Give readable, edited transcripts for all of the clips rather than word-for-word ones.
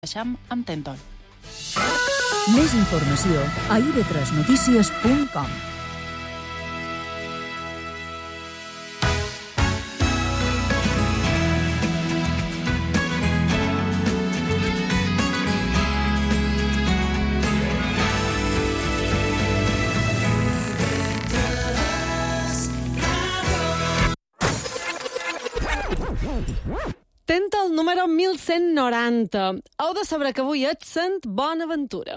Baixam amb Tentol. Més informació a ib3notícies.com. Tentol número 1190. Heu de saber que avui és Sant Bonaventura.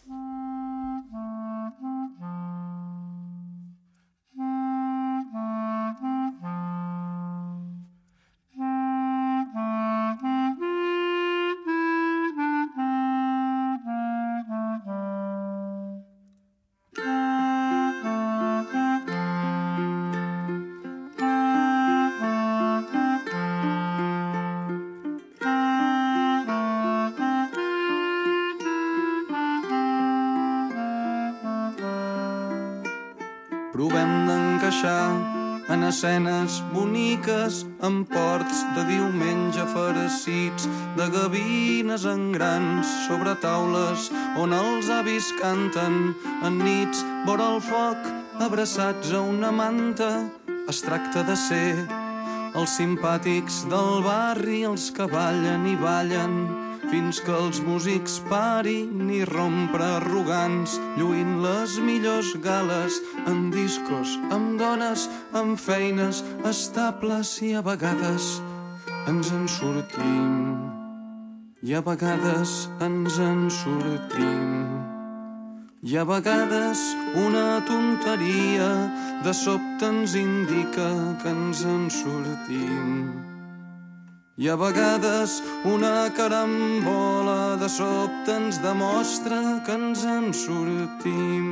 Provem d'encaixar en escenes boniques, en ports de diumenge farcits, de gavines en grans sobre taules on els avis canten en nits vora el foc, abraçats a una manta. Es tracta de ser els simpàtics del barri, els que ballen i ballen fins que els músics parin i rompre arrogants, lluint les millors gales en discos, amb dones, amb feines estables, i a vegades ens en sortim. I a vegades ens en sortim. I a vegades una tonteria de sobte ens indica que ens en sortim. I a vegades una carambola de sobte ens demostra que ens en sortim.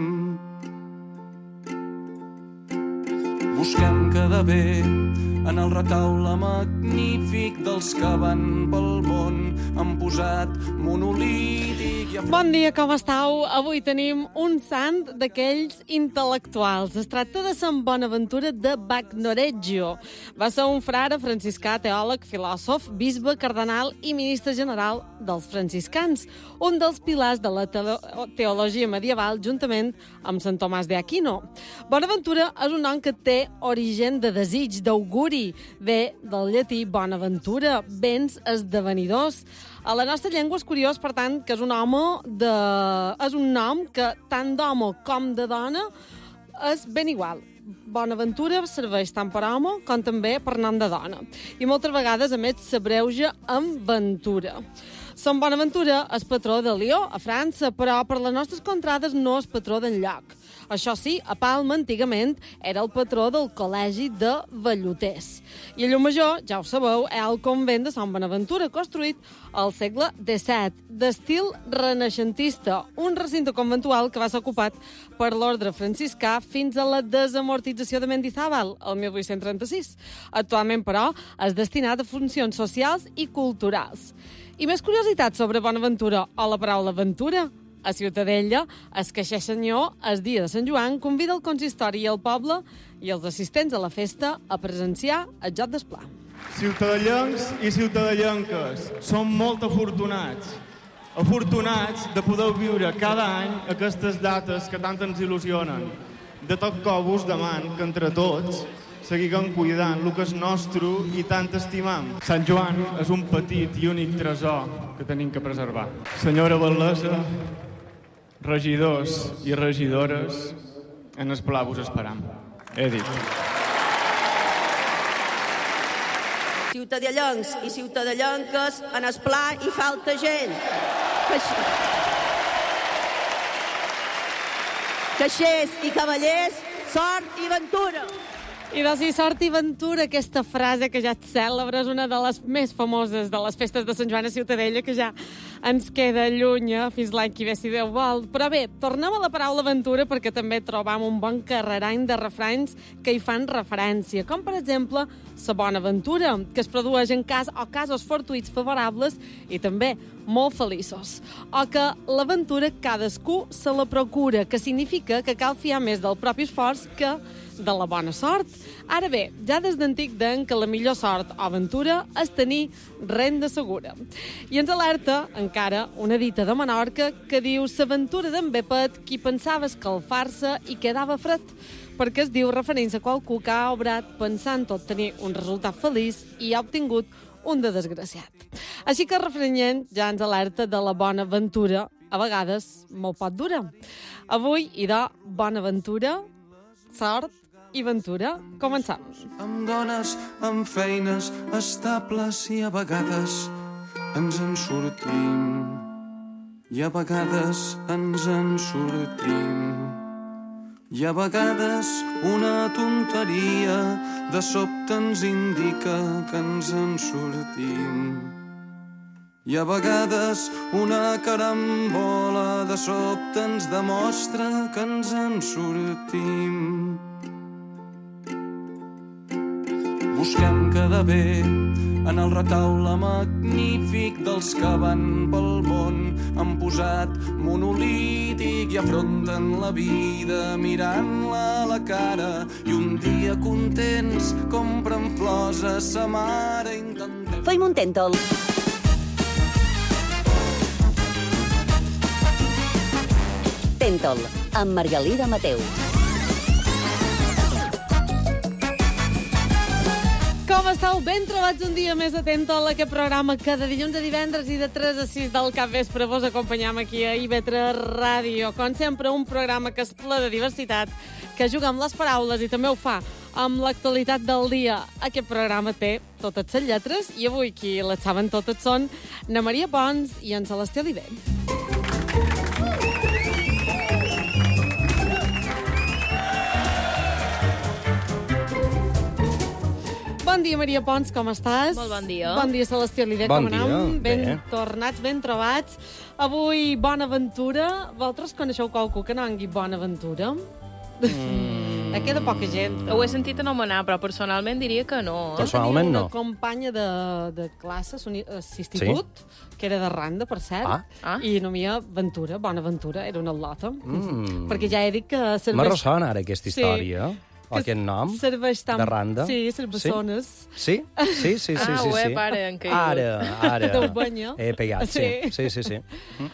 Busquem quedar bé en el retaule magnífic dels que van pel món. Han posat monolític... Bon dia, com estàu? Avui tenim un sant d'aquells intel·lectuals. Es tracta de Sant Bonaventura de Bagnoregio. Va ser un frare franciscà, teòleg, filòsof, bisbe, cardenal i ministre general dels franciscans, un dels pilars de la teologia medieval, juntament amb Sant Tomàs d'Aquino. Bonaventura és un nom que té origen de desig, d'auguri. Ve del llatí bonaventura, béns esdevenidors. A la nostra llengua és curiós, per tant, que és un nom que tant d'home com de dona és ben igual. Bonaventura serveix tant per home com també per nom de dona. I moltes vegades, a més, s'abreuja amb ventura. Sant Bonaventura és patró de Lió, a França, però per les nostres contrades no és patró d'enlloc. Això sí, a Palma, antigament, era el patró del col·legi de velluters. I a Llumajor, ja ho sabeu, és el convent de Sant Bonaventura, construït al segle XVII, d'estil renaixentista, un recinte conventual que va ser ocupat per l'ordre franciscà fins a la desamortització de Mendizábal, el 1836. Actualment, però, és destinat a funcions socials i culturals. I més curiositats sobre Bonaventura o la paraula ventura. A Ciutadella, el caixer senyor, el dia de Sant Joan, convida el consistori i el poble i els assistents a la festa a presenciar el joc d'esplà. Ciutadellencs i ciutadellenques, som molt afortunats. Afortunats de poder viure cada any aquestes dates que tant ens il·lusionen. De tot cor vos deman que entre tots seguim cuidant el que és nostre i tant estimam. Sant Joan és un petit i únic tresor que tenim que preservar. Senyora Bel·lesa, regidors i regidores, en el pla vos esperam. He dit. Ciutadellencs i ciutadellenques, en el pla hi falta gent. Caixers i cavallers, sort i ventura. I de si sort i ventura, aquesta frase que ja et cèlebre és una de les més famoses de les festes de Sant Joan a Ciutadella, que ja ens queda lluny fins l'any que ve, si Déu vol. Però bé, tornem a la paraula aventura perquè també trobam un bon carrerany de refranys que hi fan referència, com per exemple la bona aventura, que es produeix en casos fortuïts favorables i també molt feliços. O que l'aventura cadascú se la procura, que significa que cal fiar més del propi esforç que de la bona sort. Ara bé, ja des d'antic deien que la millor sort o aventura és tenir renda segura. I ens alerta en encara una dita de Menorca que diu «S'aventura d'en Bepet, qui pensava escalfar-se i quedava fred», perquè es diu referint a qualcú que ha obrat pensant tot tenir un resultat feliç i ha obtingut un de desgraciat. Així que el refrenyent ja ens alerta de la bona aventura, a vegades molt pot durar. Avui, idò, bona aventura, sort i ventura. Començam. Amb dones, amb feines estables i a vegades ens en sortim. I a vegades ens en sortim. I a vegades una tonteria de sobte ens indica que ens en sortim. I a vegades una carambola de sobte ens demostra que ens en sortim. Busquem quedar bé en el retaule magnífic dels que van pel món. Han posat monolític i afronten la vida mirant-la a la cara. I un dia contents compren flors a sa mare. Feim un tèntol. Tèntol, amb Margalida Mateu. Com estàu? Ben trobats un dia més a Tèntol, aquest programa que de dilluns a divendres i de 3 a 6 del capvespre vos acompanyam aquí a IB3 Ràdio. Com sempre, un programa que és ple de diversitat, que juga amb les paraules i també ho fa amb l'actualitat del dia. Aquest programa té totes les lletres i avui qui les saben totes són na Maria Pons i en Celestí Oliver. Bon dia, Maria Pons, com estàs? Molt bon dia. Bon dia, Celestí Oliver, Bon com anem? dia, Ben bé. tornats, ben trobats. Avui, bona aventura. Vosaltres coneixeu qualcú que no angui bona aventura? Queda poca gent. Ho he sentit anomenar, però personalment diria que no. Personalment Tenia no. una companya de classe, institut, que era de Randa, per cert, i nomia Ventura, bona aventura, era una al·lota. Perquè ja he dit que serveix... Me ressona ara aquesta història, aquest nom, serveix tant... de Randa. Sí, servessones. Sí? Sí. Ho he pare en caigut. Ara. D'Ubanya. He pegat, sí.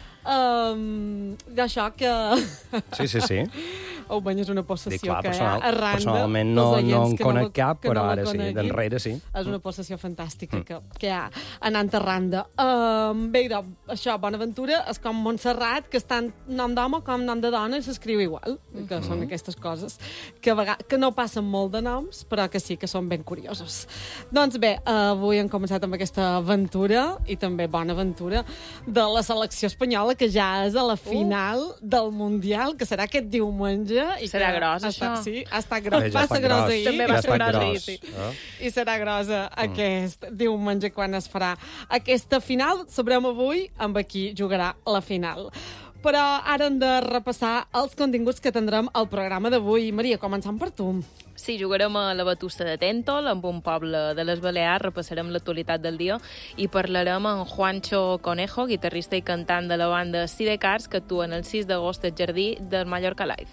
D'això que... Sí. Ubanya és una Dic, possessió clar, que hi ha a Randa. personalment pels no oients en que conec cap, que però la ara sí, coneguin. d'enrere sí. És una possessió fantàstica que hi ha anant a Randa. Bé, això, Bonaventura, és com Montserrat, que és tant nom d'home com nom de dona i s'escriu igual, que són aquestes coses que no passen molt de noms, però que sí que són ben curiosos. Doncs bé, avui hem començat amb aquesta aventura, i també bona aventura, de la selecció espanyola, que ja és a la final del Mundial, que serà aquest diumenge. I serà gros, això. Sí, ha estat gros. Ja Passa gros ahir. També va ser gros ahir, sí. I serà grosa aquest diumenge quan es farà aquesta final. Sabrem avui amb qui jugarà la final. Però ara hem de repassar els continguts que tindrem al programa d'avui. Maria, començant per tu. Sí, jugarem a la Batussa de Tèntol, amb un poble de les Balears, repassarem l'actualitat del dia i parlarem amb Juancho Conejo, guitarrista i cantant de la banda Sidecars, que actuen el 6 d'agost al jardí del Mallorca Live.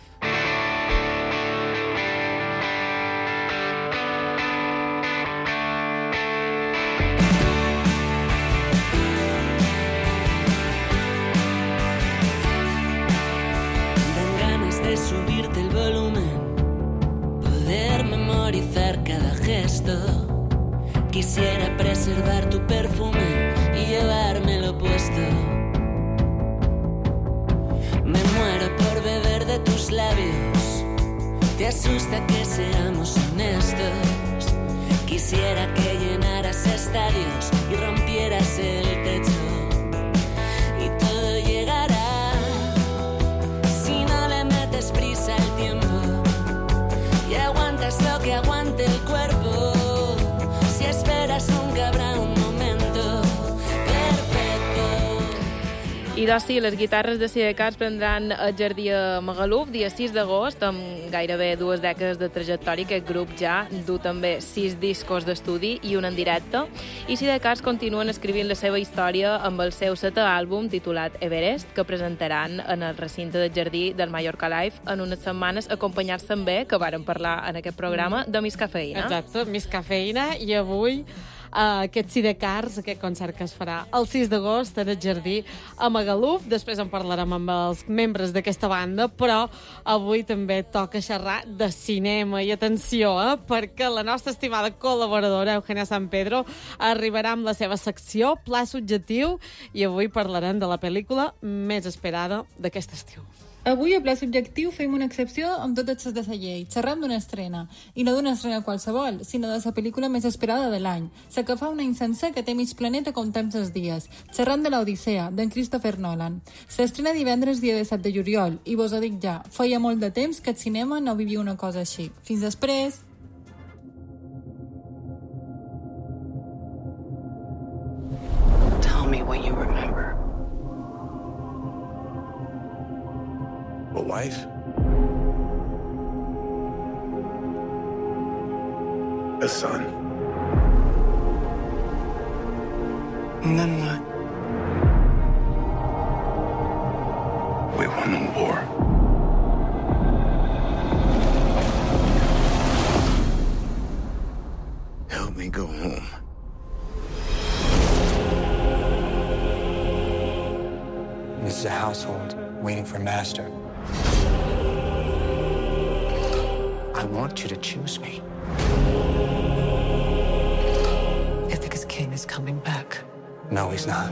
Subirte el volumen, poder memorizar cada gesto. Quisiera preservar tu perfume y llevármelo puesto. Me muero por beber de tus labios. Te asusta que seamos honestos. Quisiera que llenaras estadios y rompieras el techo. Y todo llegará. Prisa el tiempo y aguantas lo que aguante el cuerpo. Si esperas nunca habrá un momento perfecto. I doncs sí, les guitarres de Sidecars prendran el jardí a Magaluf dia 6 d'agost, amb gairebé 2 dècades de trajectòria. Aquest grup ja du també 6 discos d'estudi i un en directe. I Sidecars continuen escrivint la seva història amb el seu 7è àlbum titulat Everest, que presentaran en el recinte del jardí del Mallorca Live en unes setmanes, acompanyats també, que vàrem parlar en aquest programa, de Miss Cafeïna. Exacte, Miss Cafeïna, i avui aquest Sidecars, aquest concert que es farà el 6 d'agost en el Jardí a Magaluf. Després en parlarem amb els membres d'aquesta banda, però avui també toca xerrar de cinema. I atenció, perquè la nostra estimada col·laboradora, Eugenia San Pedro, arribarà amb la seva secció Pla Subjectiu, i avui parlarem de la pel·lícula més esperada d'aquest estiu. Avui, a Pla Subjectiu, fem una excepció amb tot excés de la llei. Xerram d'una estrena. I no d'una estrena qualsevol, sinó de la pel·lícula més esperada de l'any. La que fa un any sencer que té mig planeta comptant els dies. Xerram de l'Odissea, d'en Christopher Nolan. S'estrena divendres, dia 17 de juliol, i vos ho dic ja, feia molt de temps que el cinema no vivia una cosa així. Fins després... Tell me what you remember. A wife? A son? And then what? We won the war. Help me go home. This is a household waiting for master. I want you to choose me. Ithaca's king is coming back. No, he's not.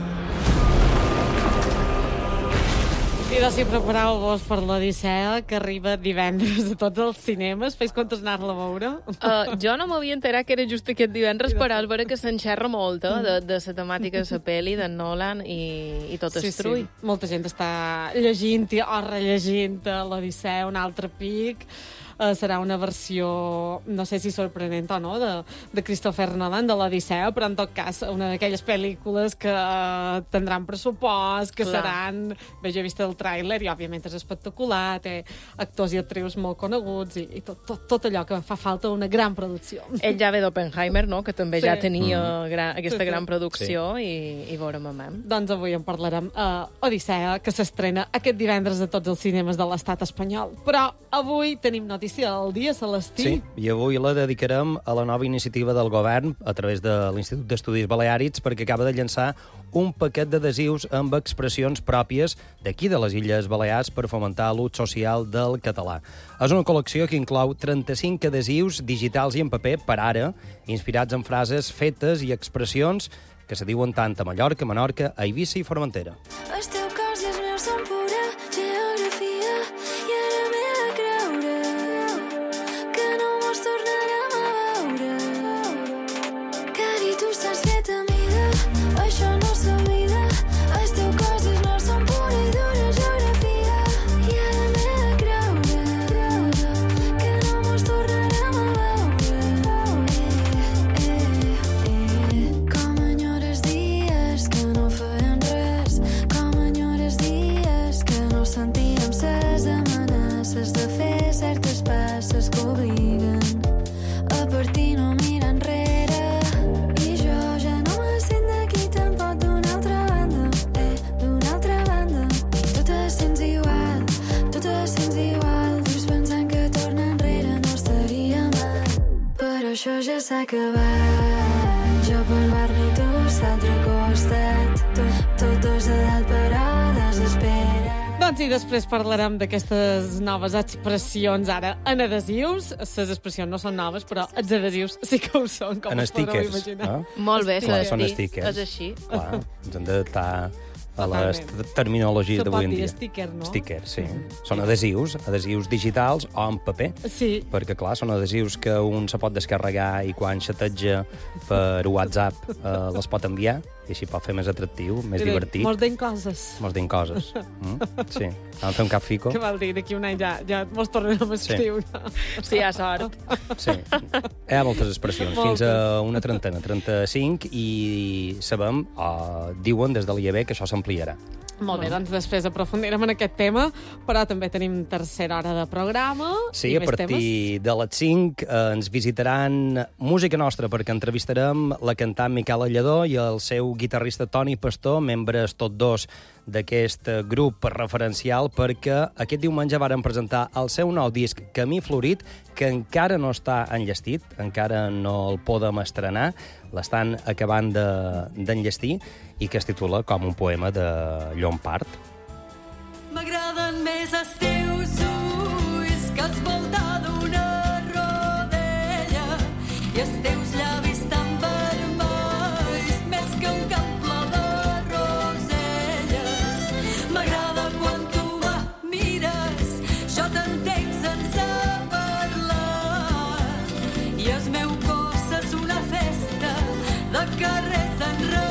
I de si prepareu-vos per l'Odissea, que arriba divendres a tots els cinemes. Feis comptes anar-la a veure? Jo no m'havia enterat que era just aquest divendres, però és vera que s'enxerra molt de la temàtica de la pel·li, de Nolan i tot el trull. Sí. Molta gent està llegint o rellegint l'Odissea, un altre pic. Serà una versió, no sé si sorprenent o no, de Christopher Nolan, de l'Odissea, però en tot cas una d'aquelles pel·lícules que tindran pressupost, que seran... Bé, jo he vist el tràiler i òbviament és espectacular, té actors i actrius molt coneguts i tot allò que fa falta una gran producció. Ell ja ve d'Oppenheimer, no?, que també ja tenia aquesta gran producció i veurem a mem. Doncs avui en parlarem Odissea, que s'estrena aquest divendres a tots els cinemes de l'estat espanyol. Però avui tenim notícia del dia, Celestí. Sí, i avui la dedicarem a la nova iniciativa del govern a través de l'Institut d'Estudis Baleàrics, perquè acaba de llançar un paquet d'adhesius amb expressions pròpies d'aquí de les Illes Balears per fomentar l'ús social del català. És una col·lecció que inclou 35 adhesius digitals i en paper per ara, inspirats en frases fetes i expressions que se diuen tant a Mallorca, Menorca, a Eivissa i Formentera. El teu cos i els meus són pura geografia i ara m'he de creure que no mos tornarem a veure, que dir tu estàs fet a mida, això no s'oblida. El teu cos i els meus són pura i dura geografia i ara m'he de creure que no mos tornarem a veure. Com enyores dies que no feien res, com enyores dies que no sentíem ses amenaces de fer certes passes que obliguen a partir no mirar enrere. I jo ja no me sent d'aquí tampoc d'una altra banda, d'una altra banda. I tu te sents igual, dius pensant que tornar enrere no estaria mal, però això ja s'ha acabat. Jo pel barri i tu l'altre costat, tot dos edat però desesperat. Doncs i després parlarem d'aquestes noves expressions ara en adhesius. Les expressions no són noves, però els adhesius sí que ho són, com en us podreu stickers, imaginar. Molt bé, són stickers. és així. Clar, ens hem d'adaptar a les terminologies d'avui en dia. Se pot dir sticker, no? Sticker, sí. Són adhesius digitals o en paper. Sí. Perquè, clar, són adhesius que un se pot descarregar i quan xateja per WhatsApp les pot enviar i així pot fer més atractiu, més divertit. Mos deien coses. Mos deien coses. Sí. Vam fer un cap fico. Què vol dir? D'aquí un any ja mos tornem a escriure. Sí, hi ha sort. Sí. Hi ha moltes expressions, fins a una trentena, 35, i sabem, diuen des de l'IAB, que això s'ampliarà. Molt bé, doncs després aprofundirem en aquest tema, però també tenim tercera hora de programa. Sí, i a partir de les 5 ens visitaran Música Nostra, perquè entrevistarem la cantant Miquela Lledó i el seu guitarrista Toni Pastor, membres tots dos d'aquest grup referencial perquè aquest diumenge varen presentar el seu nou disc Camí Florit, que encara no està enllestit, encara no el podem estrenar, l'estan acabant d'enllestir i que es titula com un poema de Llompart. M'agraden més els teus ulls que els voltar d'una rodella i els teus llavis tan vermells més que un camp ple de roselles. M'agrada quan tu me mires, jo t'entenc sense parlar i el meu cos és una festa de carrers enrebellats.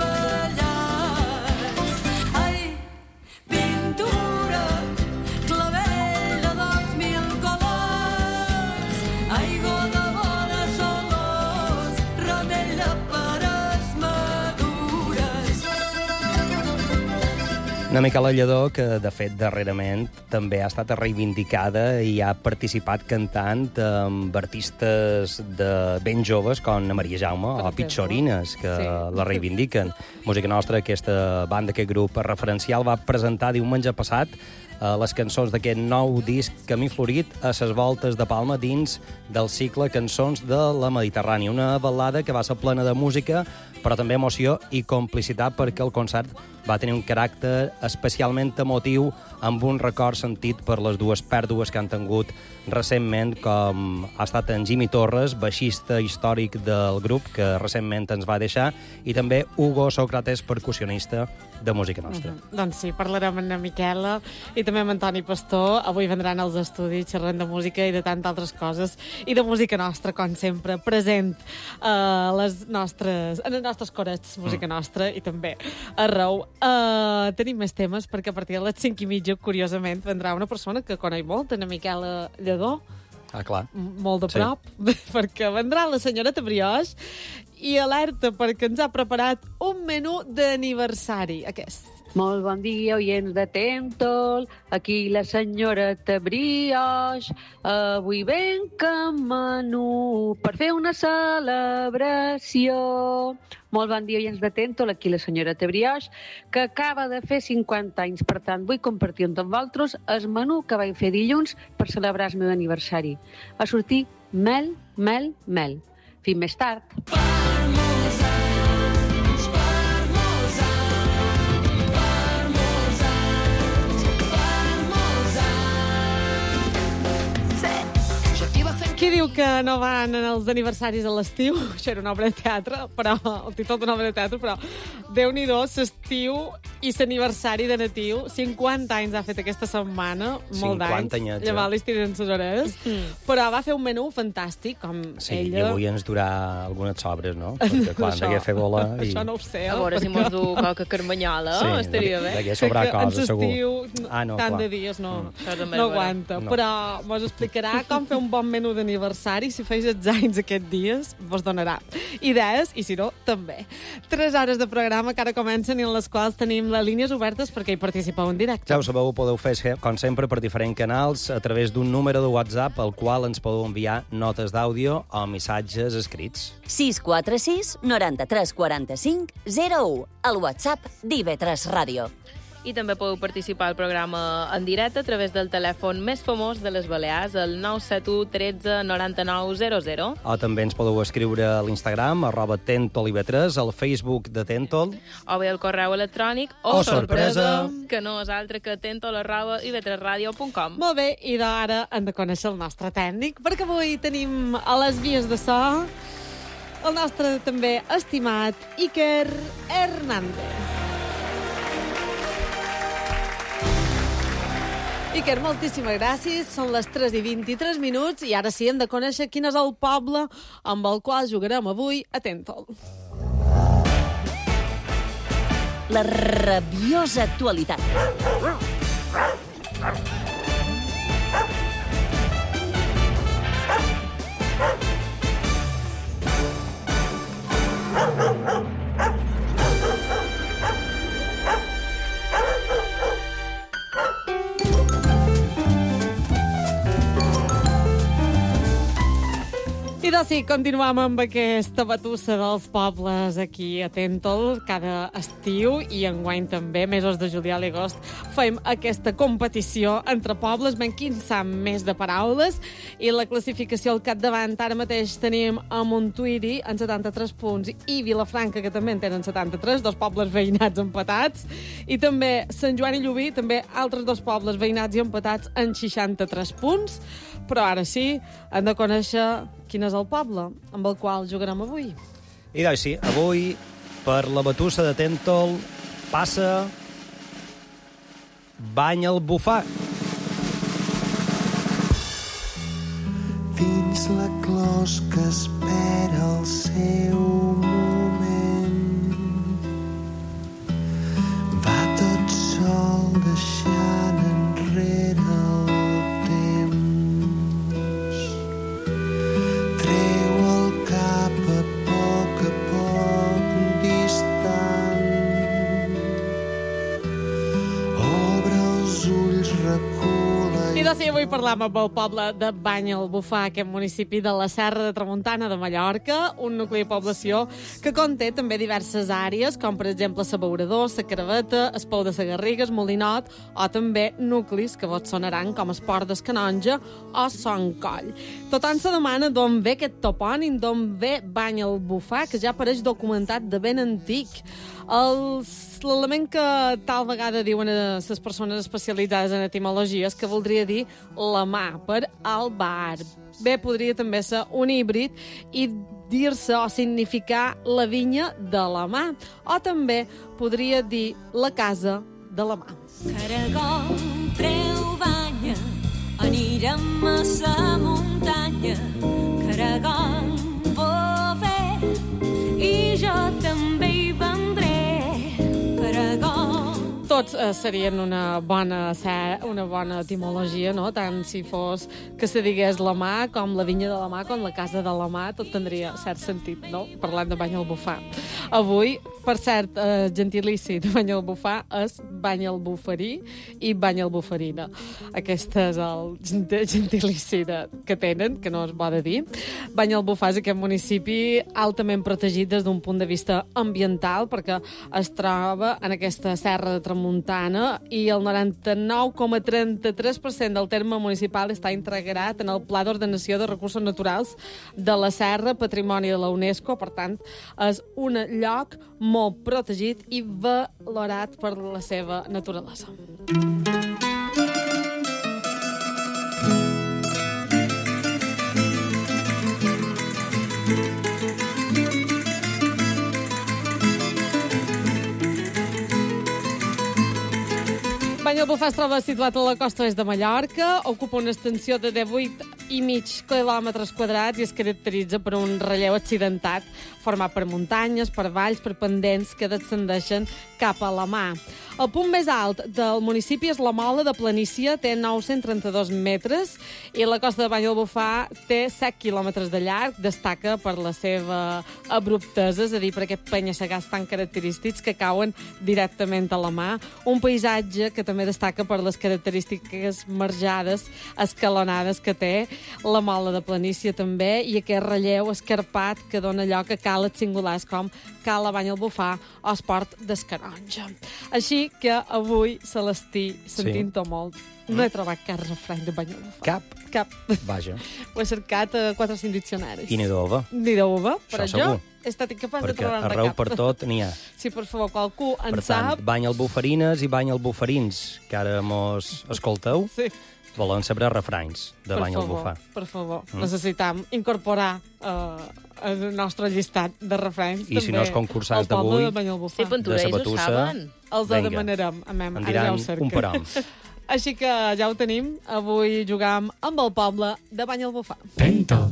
Una Miquela Lledó que, de fet, darrerament també ha estat reivindicada i ha participat cantant amb artistes ben joves com Maria Jaume o Pitxorines, que la reivindiquen. Música Nostra, aquesta banda, aquest grup referencial, va presentar diumenge passat les cançons d'aquest nou disc Camí Florit a ses voltes de Palma dins del cicle Cançons de la Mediterrània. Una ballada que va ser plena de música, però també emoció i complicitat perquè el concert va tenir un caràcter especialment emotiu amb un record sentit per les dues pèrdues que han tingut recentment, com ha estat en Jimmy Torres, baixista històric del grup, que recentment ens va deixar, i també Hugo Sócrates, percussionista de Música Nostra. Doncs sí, parlarem amb en Miquela i també amb Antoni Pastor. Avui vendran als estudis xerrant de música i de tantes altres coses, i de Música Nostra, com sempre, present en els nostres corets, Música Nostra, i també arreu. Tenim més temes, perquè a partir de les 5:30, curiosament, vendrà una persona que coneix molt, en Miquela Lledó. Ah, clar. Molt de prop, perquè vendrà la senyoreta Brioix i alerta perquè ens ha preparat un menú d'aniversari, aquest. Molt bon dia, oients de Tentol. Aquí la senyoreta Brioix. Avui venc amb menú per fer una celebració. Molt bon dia, oients de Tentol. Aquí la senyoreta Brioix, que acaba de fer 50 anys. Per tant, vull compartir amb vosaltres el menú que vaig fer dilluns per celebrar el meu aniversari. Va sortir mel, mel, mel. Fins més tard. Qui diu que no van als aniversaris a l'estiu? Això era una obra de teatre, però el títol d'una obra de teatre, però Déu-n'hi-do, l'estiu i l'aniversari de natiu. 50 anys ha fet aquesta setmana, molt d'anys. Llevar les tiren les hores. Però va fer un menú fantàstic, com ella. Sí, i avui ens durà algunes sobres, no? Perquè quan degué fer bola... Això no ho sé. A veure si mos du qualque carmanyola, estaria bé. Degué sobrar coses, segur. Tant de dies no aguanta. Però mos explicarà com fer un bon menú d'aniversari. Si feis els anys aquests dies, vos donarà idees, i si no, també. 3 hores de programa que ara comencen i en les quals tenim les línies obertes perquè hi participeu en directe. Ja ho sabeu, ho podeu fer, com sempre, per diferents canals, a través d'un número de WhatsApp al qual ens podeu enviar notes d'àudio o missatges escrits. 646 93 45 01, el WhatsApp d'IV3 Ràdio. I també podeu participar al programa en directe a través del telèfon més famós de les Balears, el 971 13 99 00. O també ens podeu escriure a l'Instagram, @TentolIV3, al Facebook de Tentol. O bé al correu electrònic, sorpresa, que no és altre que tentol@ib3radio.com. Molt bé, i d'ara hem de conèixer el nostre tècnic, perquè avui tenim a les vies de so el nostre també estimat Iker Hernández. Iker, moltíssimes gràcies. Són les 3:23 i ara sí hem de conèixer quin és el poble amb el qual jugarem avui a Tentol. La rabiosa actualitat. doncs sí, continuem amb aquesta batussa dels pobles aquí a Tèntol cada estiu i enguany també, mesos de juliol i agost, fem aquesta competició entre pobles, ben quin sap més de paraules, i la classificació al capdavant ara mateix tenim a Montuïri en 73 punts i Vilafranca, que també en tenen 73, dos pobles veïnats empatats, i també Sant Joan i Llubí, també altres dos pobles veïnats i empatats en 63 punts, però ara sí, hem de conèixer quin és el poble amb el qual jugarem avui. I doncs sí, avui, per la batussa de Tèntol, passa Banyalbufar. Dins la closca espera el seu moment. Va tot sol deixant enrere el temps. Treu el cap a poc distant. Obre els ulls, recula I doncs sí, avui parlam amb el poble de Banyalbufar, aquest municipi de la Serra de Tramuntana de Mallorca, un nucli de població que conté també diverses àrees, com per exemple Sabaurador, Sa Caraveta, Espou de Sa Garriga, Molinot, o també nuclis que vos sonaran com Esport des Canonja o Son Coll. Tothom se demana d'on ve aquest topònim, d'on ve Banyalbufar, que ja apareix documentat de ben antic. L'element que tal vegada diuen a les persones especialitzades en etimologia és que voldria dir la mà, per albar. Bé, podria també ser un híbrid i dir-se o significar la vinya de la mà, o també podria dir la casa de la mà. Caragol, treu banya, anirem a sa muntanya. Caragol, bové, i jo també hi vendré. Caragol. Tots serien una bona etimologia, no? Tant si fos que se digués la mà, com la vinya de la mà, com la casa de la mà, tot tindria cert sentit, no? Parlant de Banyalbufar. Avui, per cert, gentilici de Banyalbufar és Banyalbufarí i Banyalbufarina. Aquest és el gentilici que tenen, que no es pot dir. Banyalbufar és aquest municipi altament protegit des d'un punt de vista ambiental, perquè es troba en aquesta serra de Tramuntana i el 99,33% del terme municipal està integrat en el Pla d'Ordenació de Recursos Naturals de la Serra, Patrimoni de la UNESCO. Per tant, és un lloc molt protegit i valorat per la seva naturalesa. Banyalbufar es troba situat a la costa oest de Mallorca, ocupa una extensió de 18,5 quilòmetres quadrats i es caracteritza per un relleu accidentat, format per muntanyes, per valls, per pendents que descendeixen cap a la mà. El punt més alt del municipi és la Mola de Planícia, té 932 metres, i la costa de Banyalbufar té 7 quilòmetres de llarg, destaca per la seva abruptesa, és a dir, per aquests penya-segats tan característics que cauen directament a la mà, un paisatge que també destaca per les característiques marjades, escalonades que té la Mola de Planícia també, i aquest relleu escarpat que dona lloc a cales singulars com Cala Banyalbufar o Esport des Canonja. Així que avui se l'estic sentint-ho molt. No he trobat cap refrany de Banyalbufar. Cap. Vaja. Ho he cercat a 4 o 5 diccionaris. I n'hi d'ova. N'hi d'ova, però això jo segur. he estat incapaç de Perquè trobar-ne arreu cap. per tot n'hi ha. Sí, per favor, qualcú en Per tant, sap. Banyalbufarines i Banyalbufarins, que ara mos escolteu, Sí. volen saber refranys de Banyalbufar. Per favor. Necessitam incorporar el nostre llistat de refranys. I si no, els concursants al poble d'avui de Banyalbufar. Sí, Venturells ho Batussa, saben. Els vinga. demanarem. En Ara diran ja ho cerquem. un param. Així que ja ho tenim. Avui jugam amb el poble de Banyalbufar. Tèntol.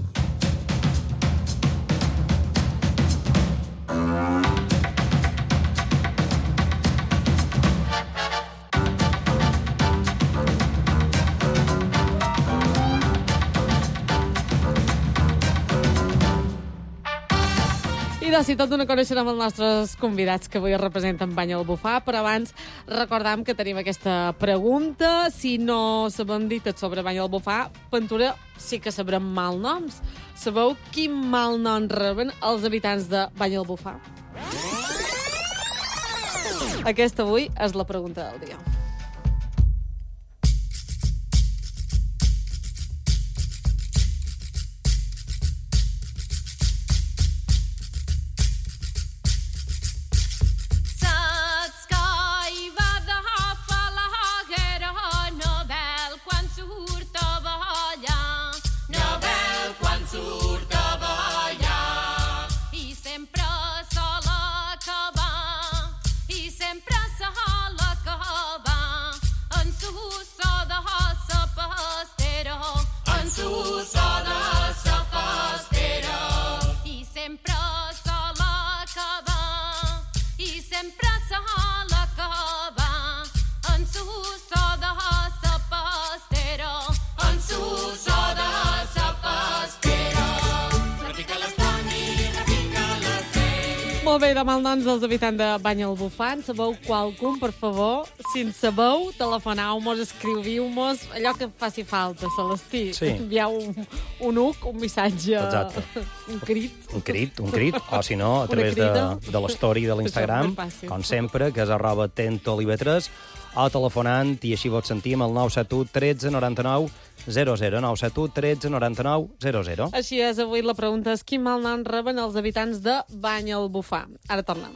I de citat d'una coneixerem els nostres convidats que avui representen Bany al Bufar, però abans recordam que tenim aquesta pregunta. Si no sabem dit sobre Bany al Bufar, Ventura sí que sabrem malnoms. Sabeu quin malnom reben els habitants de Bany al Bufar? Aquesta avui és la pregunta del dia. Molt bé, de malnoms dels habitants de Bany al Bufar. En sabeu qualcun, per favor? Si en sabeu, telefoneu-mos, escriviu-mos, allò que faci falta, Celestí. Sí. Envieu un UC, un missatge, exacte. Un crit. Un crit, o si no, a través de l'story de l'Instagram, com sempre, que és @tentolive3, o telefonant, i així vos sentim, al 971 13 99 00, 971 13 99 00. Així és, avui la pregunta és quin malnom reben els habitants de Bany al Bufar. Ara tornem.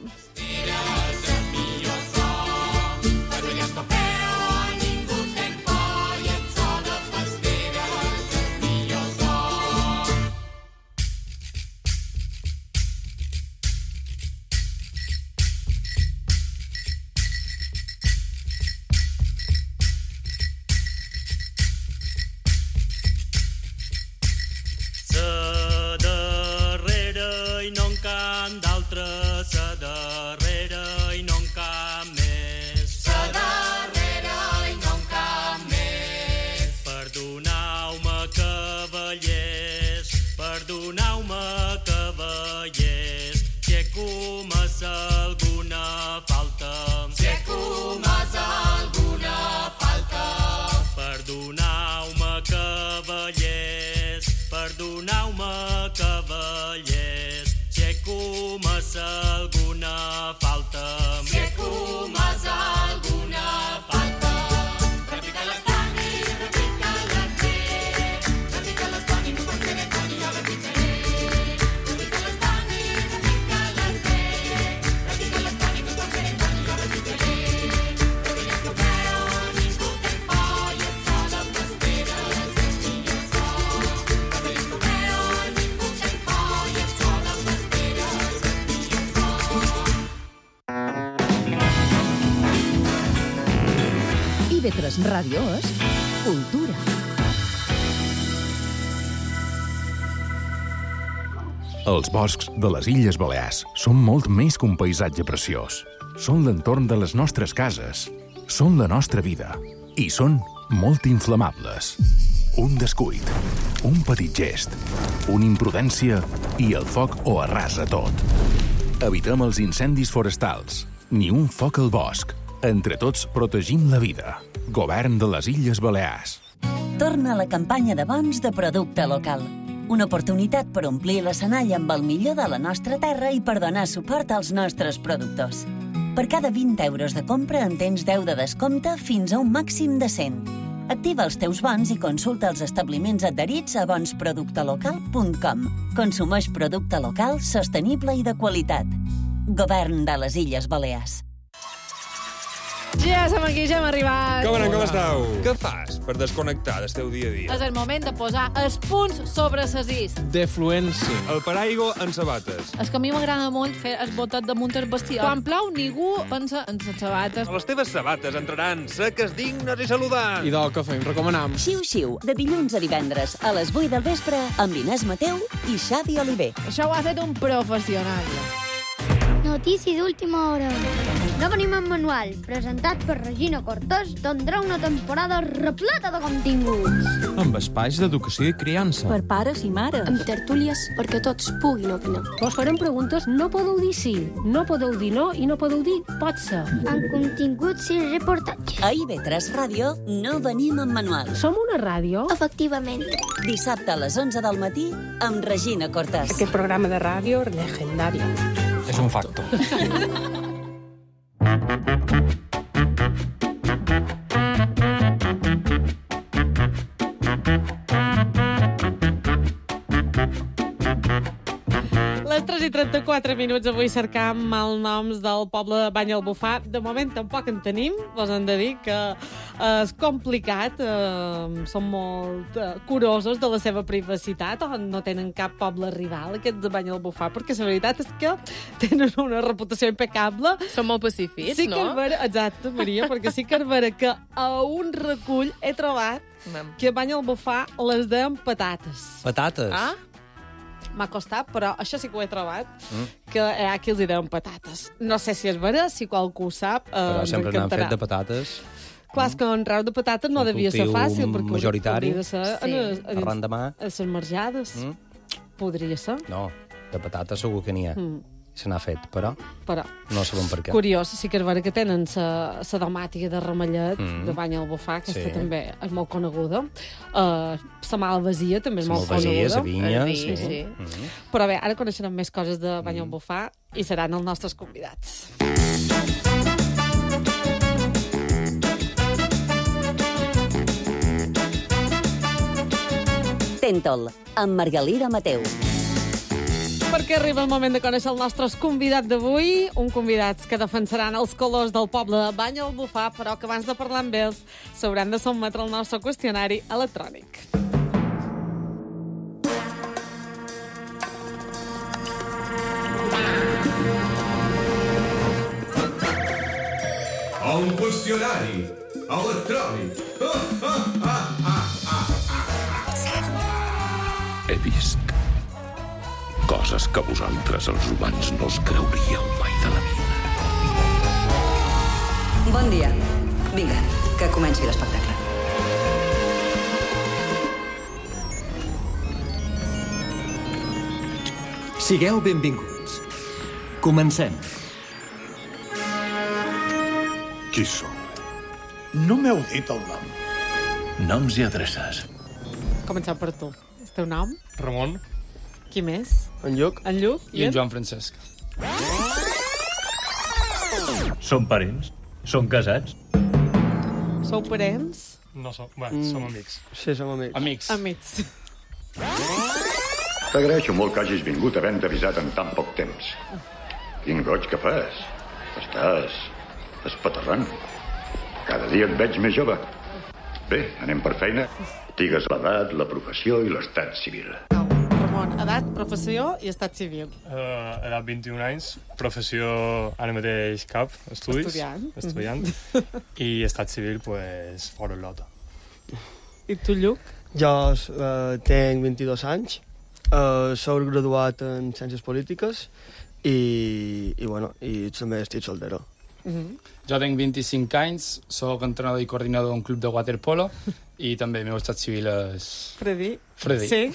IB3 Ràdio és cultura. Els boscs de les Illes Balears són molt més que un paisatge preciós. Són l'entorn de les nostres cases, són la nostra vida i són molt inflamables. Un descuit, un petit gest, una imprudència i el foc ho arrasa tot. Evitem els incendis forestals, ni un foc al bosc. Entre tots protegim la vida. Govern de les Illes Balears. Torna a la campanya de bons de producte local. Una oportunitat per omplir l'escenari amb el millor de la nostra terra i per donar suport als nostres productors. Per cada 20 euros de compra en tens 10 de descompte fins a un màxim de 100. Activa els teus bons i consulta els establiments adherits a bonsproductelocal.com. Consumeix producte local, sostenible i de qualitat. Govern de les Illes Balears. Ja som aquí, ja hem arribat. Com esteu? Què fas per desconnectar del teu dia a dia? És el moment de posar els punts sobre les is. Defluència. El paraigua en sabates. És que a mi m'agrada molt fer el botet damunt el bestiar. Quan plou, ningú pensa en les sabates. Les teves sabates entraran seques, dignes i saludants. I del que fem, recomanam. Xiu-xiu, de dilluns a divendres a les 8 del vespre amb Inés Mateu i Xavi Oliver. Això ho ha fet un professional. No Notícia d'última hora. No venim en manual, presentat per Regina Cortés, tindrà una temporada repleta de continguts. Amb espais d'educació i criança. Per pares i mares. Amb tertúlies perquè tots puguin opinar. Vos farem preguntes, no podeu dir sí, no podeu dir no i no podeu dir pot ser. Amb continguts i reportatges. A IB3 Ràdio no venim en manual. Som una ràdio? Efectivament. Dissabte a les 11 del matí amb Regina Cortés. Aquest programa de ràdio legendari. És un facto. Les 3 i 34 minuts avui cercam malnoms del poble de Banyalbufar. De moment tampoc en tenim, us hem de dir que és complicat, són molt curosos de la seva privacitat, o no tenen cap poble rival, aquests de Banyalbufar, perquè la veritat és que tenen una reputació impecable. Són molt pacífics, sí, no? Exacte, Maria, perquè sí que és vera que a un recull he trobat que a Banyalbufar les deien patates. Patates? Ah? M'ha costat, però això sí que ho he trobat, que hi ha qui els hi deuen patates. No sé si és vera, si qualcú ho sap. Però sempre n'han fet de patates. Clar, és que en rau de patates no devia ser fàcil, perquè majoritari. Hauria de ser arran de mà. A les marjades. Podria ser. No, de patates segur que n'hi ha. Se n'ha fet, però no sabem per què. Curiós, sí que és vera que tenen la domàtica de Ramellet, de Banyalbufar, aquesta també és molt coneguda. La malvasia també és molt coneguda. La vinya, sí. Però bé, ara coneixerem més coses de Banyalbufar i seran els nostres convidats. Tentol, amb Margalida Mateu. Perquè arriba el moment de conèixer el nostre convidat d'avui, un convidats que defensaran els colors del poble de Banyalbufar, però que abans de parlar amb ells s'hauran de sotmetre al nostre qüestionari electrònic. Un qüestionari electrònic. He vist coses que vosaltres, els humans, no us creuríeu mai de la vida. Bon dia. Vinga, que comenci l'espectacle. Sigueu benvinguts. Comencem. Qui sou? No m'heu dit el nom. Noms i adreces. Començant per tu. El teu nom? Ramon. Qui més? En Lluc. En Lluc. I en Joan Francesc. Som parents? Som casats? Sou parents? No som... Bé, som amics. Sí, som amics. Amics. T'agraeixo molt que hagis vingut havent avisat en tan poc temps. Quin goig que fas. Estàs espaterrant. Cada dia et veig més jove. Bé, anem per feina. Digues l'edat, la professió i l'estat civil. Ramon, edat, professió i estat civil. Edat 21 anys, professió ara mateix cap, estudis. Estudiant. I estat civil, pues, fora lota. I tu, Lluc? Jo tenc 22 anys, soc graduat en Ciències Polítiques i també estic soltero. Jo tenc 25 anys, soc entrenador i coordinador d'un club de waterpolo i també el meu estat civil és... Freddy? Sí.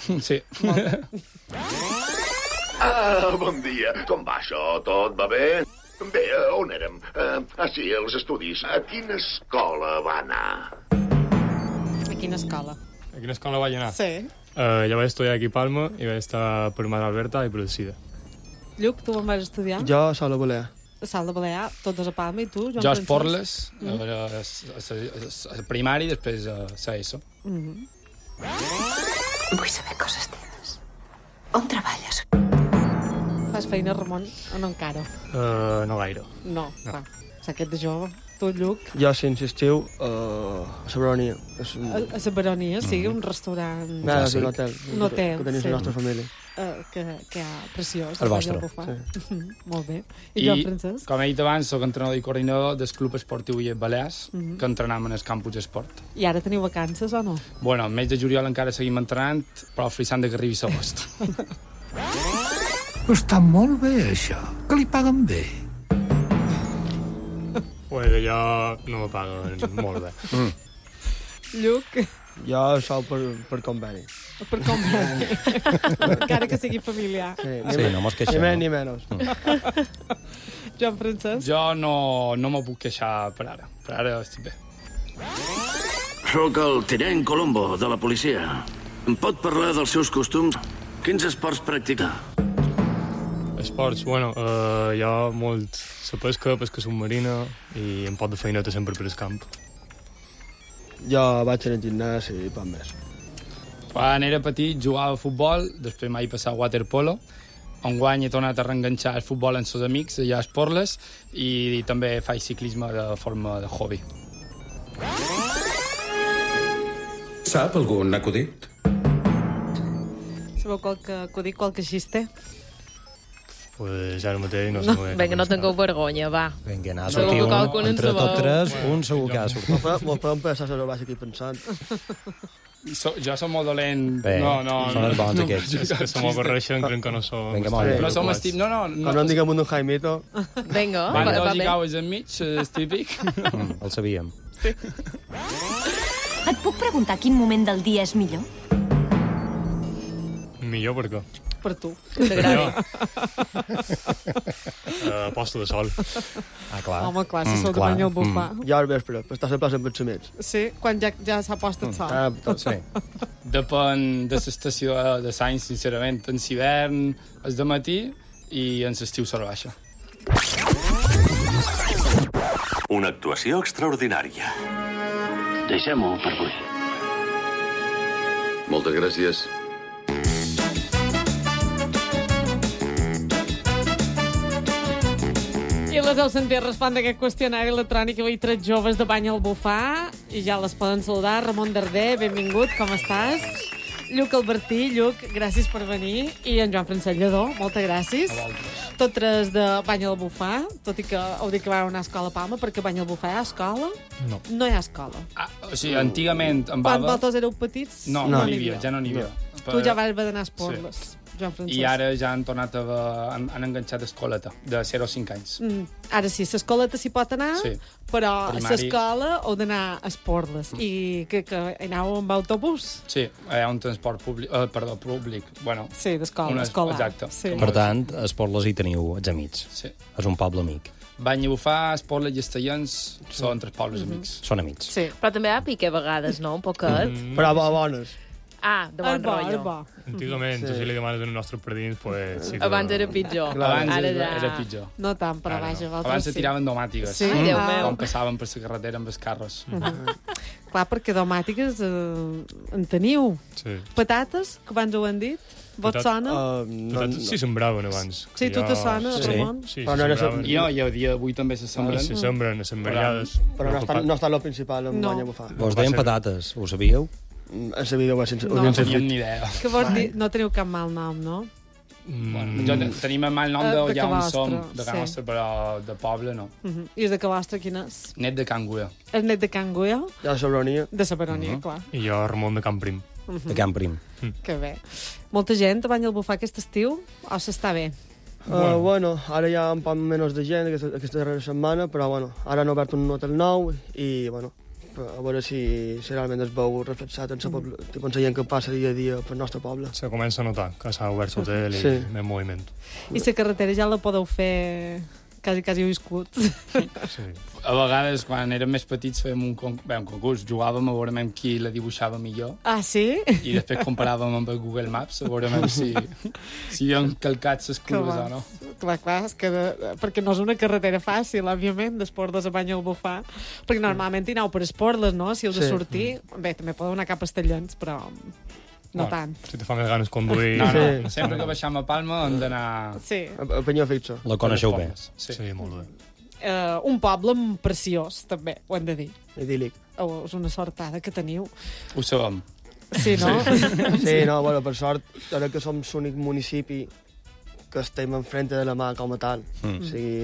Bon dia. Com va això? Tot va bé? Bé, on érem? Sí, els estudis. A quina escola va anar? A quina escola? A quina escola vaig anar? Sí. Jo vaig estudiar aquí a Palma i vaig estar per Mare Alberta i per el SIDA. Lluc, tu on vas estudiar? Jo a Sala Balear. A Sala Balear, tots a Palma, i tu, Joan Jo a Francesc? Esporles, a primari, després a ESO. Vull saber coses teves. On treballes? Fas feina, Ramon, o no encara? No gaire. No. Va. És aquest de jove. Tu, Lluc? Jo, si insistiu, a la Baronia. A la Baronia, sí, un restaurant... No, és un hotel. Un hotel, que tenim la nostra família. Que hi ha preciós. El vostre. Sí. Molt bé. I Joan Francesc? Com he dit abans, soc entrenador i coordinador del Club Esportiu Illes Balears, que entrenam en el campus d'esport. I ara teniu vacances o no? Bueno, al mes de juliol encara seguim entrenant, però frisant que arribi l'agost. Està molt bé, això. Que li paguen bé. Pues allò no me paguen molt bé. Lluc? Jo sou per conveni. Per conveni. Encara que sigui familiar. Sí, no mos queixem. Ni més ni menys. Joan Francesc? Jo no me puc queixar per ara. Per ara estic bé. Soc el tinent Colombo, de la policia. Em pot parlar dels seus costums? Quins esports practica? Esports, bueno, jo molt la pesca submarina i em pot de feineta sempre per el camp. Jo vaig anar al gimnàs i poc més. Quan era petit jugava a futbol, després m'he passat a waterpolo. Enguany he tornat a reenganxar el futbol amb els amics allà a Esporles i també faig ciclisme de forma de hobby. Sap algun acudit? Sabeu qualque acudit, qualque xiste? Pues ara mateix no sé molt bé. Vinga, no tingueu vergonya, va. Vinga, anar a sortir entre tots tres, un segur que ha sortit. M'ho podem pensar si no vaig aquí pensant. Jo som molt dolent. Bé, són els bons aquests. Que se m'avorreixen, crec que no som... Vinga, molt bé. No som estim... No. Quan no en diguem un Jaimito... Vinga, va bé. Van dos i caues enmig, és típic. El sabíem. Sí. Et puc preguntar quin moment del dia és millor? Millor per què? Per tu. Posta de sol. Clar. Home, clar, si sou de bany al bufar. Ja al vespre, per estar sempre als pensaments. Sí, quan ja s'ha post el sol. Sí. Depèn de l'estació de l'any, sincerament. En l'hivern és de matí i en l'estiu s'hora baixa. Una actuació extraordinària. Deixem-ho per avui. Moltes gràcies. I les heu sentit respondre aquest qüestionari electrònic. Avui 3 joves de bany al bufar i ja les poden saludar. Ramon Darder, benvingut, com estàs? Lluc Albertí, Lluc, gràcies per venir. I en Joan Francesc Lledó, moltes gràcies. Tots 3 de bany al bufar, tot i que heu dit que vau anar a escola a Palma, perquè bany al bufar hi ha escola? No. No hi ha escola. O sigui, antigament en Quan vosaltres éreu petits? No n'hi havia, ja no n'hi havia. Tu ja vas haver d'anar a Esporles. Joan Francesc. I ara ja han tornat han enganxat escoleta, de 0 a 5 anys. Ara sí, l'escoleta s'hi pot anar, però a l'escola heu d'anar a Esporles. I que aneu amb autobús? Sí, hi ha un transport públic, públic. Bueno, sí, d'escola, escolar. Exacte. Sí. Per tant, a Esporles hi teniu els amics. Sí. És un poble amic. Bany i Bufar, Esporles i Estellens són 3 pobles amics. Són amics. Sí. Però també hi ha pique a vegades, no? Un poquet. Però bones. Ah, de bon rotllo. Antigament, si li demanes als nostres predins, pues... Sí que... Abans era pitjor. Abans era pitjor. No tant, però vaja. Abans se tiraven domàtiques. Sí? Déu meu. Quan passaven per la carretera amb els carros. Clar, perquè domàtiques en teniu. Sí. Patates, que abans ho han dit? Vos sona? Patates sí sembraven abans. Sí, tu te sona, Ramon? Sí, sembraven. I a dia d'avui també se sembren. Se sembren, a sembrades. Però no està el principal en bany a bufar. Vos deien patates, ho sabíeu? En la vida ho no teníem ni idea. Què vols dir? No teniu cap mal nom, no? Tenim el mal nom d'allà on som, de Can Nostra, però de poble no. I és de Can Vostra, quin és? Net de Can Guia. És net de Can Guia? De Sabronia. De Sabronia, clar. I jo, Ramon de Can Prim. De Can Prim. Que bé. Molta gent a bany al bufar aquest estiu? O s'està bé? Bueno, ara hi ha un poc menys de gent aquesta darrera setmana, però bueno, ara han obert un hotel nou i bueno, a veure si realment es veu reflexat en la gent que passa dia a dia pel nostre poble. Se comença a notar que s'ha obert l'hotel i més moviment. I la carretera ja la podeu fer quasi viscut. Sí. A vegades, quan érem més petits, fèiem un concurs. Jugàvem a veure qui la dibuixava millor. Ah, sí? I després comparàvem amb el Google Maps a veure si havien calcat les curves o no. Clar, és que perquè no és una carretera fàcil, òbviament, d'Esporles a bany al bufar. Perquè normalment hi aneu per Esporles, no? Si heu de sortir... Bé, també podeu anar cap a Estellens, però... No tant. Si te fa més ganes conduir... No. Sempre que baixam a Palma hem d'anar... Sí. A Penyafitxa. La coneixeu bé. Sí, molt bé. Un poble preciós, també, ho hem de dir. Idíl·lic. És una sortada que teniu. Ho sabem. Sí, no? Sí, no, bueno, per sort, ara que som l'únic municipi que estem enfrente de la mà com a tal. O sigui,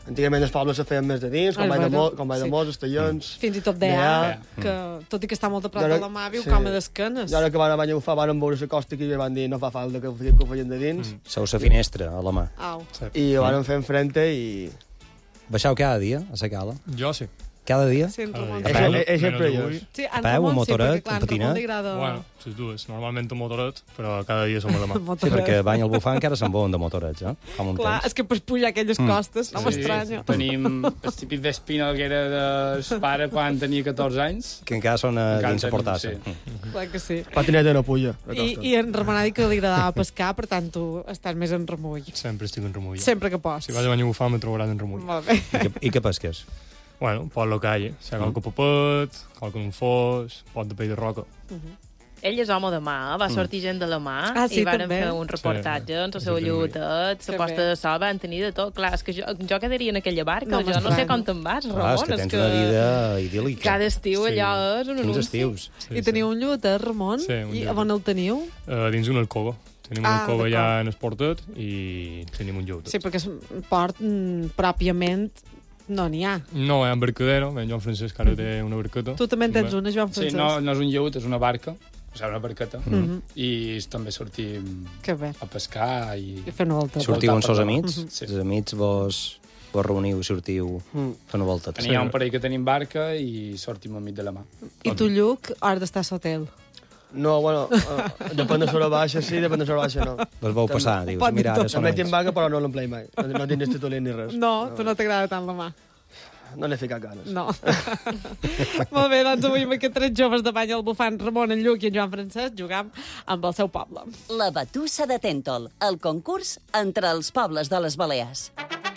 Antigament els pobles se feien més de dins, com Vall de Mos, Estellons... Fins i tot d'EA, que tot i que està molt a prop de la mà, viu com a d'esquenes. I ara que van a Banyar Bufar van veure la costa i van dir no fa falta que ho feien de dins. Sou la finestra a la mà. I van fer enfrente i... Baixau cada dia a la cala? Jo sí. Cada dia? Sí, en Ramon. És sempre jo. Sí, a peu, un motoret, un patinet? Bueno, les dues. Normalment un motoret, però cada dia som a demà. Sí, perquè Banya Bufar encara se'n volen de motorets, eh? Clar, és que per pujar aquelles costes, no m'estranya. Tenim el típic Vespina que era del pare quan tenia 14 anys. Que encara són dins a portar-se. Clar que sí. Patineta no puja. I en Ramon ha dit que li agradava pescar, per tant tu estàs més en remull. Sempre estic en remull. Sempre que pots. Si vas a Banyar Bufar me trobaràs en remull. Molt bé. I què pesques? Bueno, pot lo que hi ha. Si hi ha qualque papet, qualque un fos, pot de pell de roca. Ell és home de mà, va sortir gent de la mà i van fer un reportatge amb el seu lliutet, la posta de sol, van tenir de tot. Clar, és que jo quedaria en aquella barca, jo no sé com te'n vas, Ramon. És que tens una vida idíl·lica. Cada estiu allò és un anunci. estius. I teniu un lliutet, Ramon? I on el teniu? Dins una alcova. Tenim una alcova ja en el portet i tenim un lliutet. Sí, perquè el port pròpiament no n'hi ha. No, hi ha embarcadero, en Joan Francesc ara té una barqueta. Tu també en tens una, Joan Francesc? Sí, no és un lleut, és una barca, o sigui, una barqueta, i també sortim a pescar i fer una volta. Sortiu amb els amics? Els amics vos reuniu i sortiu fer una volta. N'hi ha un parell que tenim barca i sortim al mig de la mà. I tu, Lluc, has d'estar a l'hotel? No, bueno, depèn de l'hora baixa, sí, depèn de l'hora baixa, no. Vos vau passar, dius, mira, ara són ells. També tinc barca, però no l'emplei mai. No tinc títol ni res. No, tu no t'agrada tant la mà. No n'he ficat ganes. No. Molt bé, doncs avui amb aquests 3 joves de Banya Bufar, Ramon, en Lluc i en Joan Francesc, jugam amb el seu poble. La Batussa de Tèntol, el concurs entre els pobles de les Balears.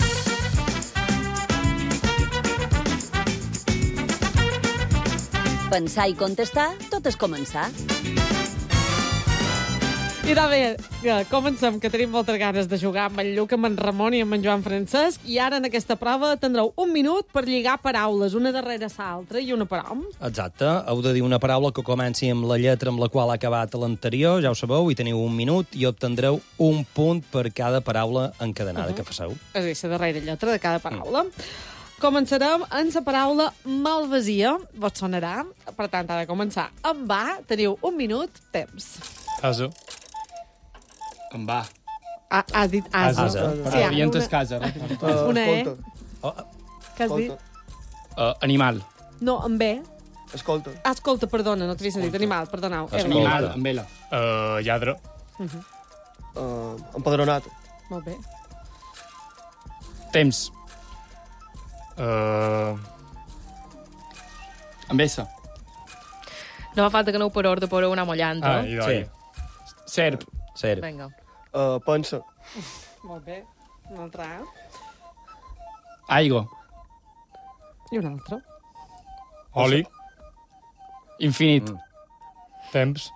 Pensar i contestar, tot és començar. I de bé, comencem, que tenim moltes ganes de jugar amb en Lluc, amb en Ramon i amb en Joan Francesc, i ara en aquesta prova tindreu 1 minut per lligar paraules, una darrere l'altra i una per hom. Exacte, heu de dir una paraula que comenci amb la lletra amb la qual ha acabat l'anterior, ja ho sabeu, i teniu 1 minut i obtendreu 1 punt per cada paraula encadenada que faceu. És a dir, la darrera lletra de cada paraula. Començarem amb la paraula malvasia, vos sonarà, per tant ha de començar amb va, teniu 1 minut, temps. Asa. Em va. Has dit asa. Sí, havia entès casa. Una E. Què has dit? Animal. No, amb B. Escolta. Escolta, perdona, no t'havies dit animal, perdoneu. Animal, amb L. Lladre. Empadronat. Molt bé. Temps. Amb S. No fa falta que aneu per ordre, però una mollanta. Sí. Serp. Vinga. Pensa. Molt bé. Una altra. Aigua. I una altra. Oli. Infinit. Temps.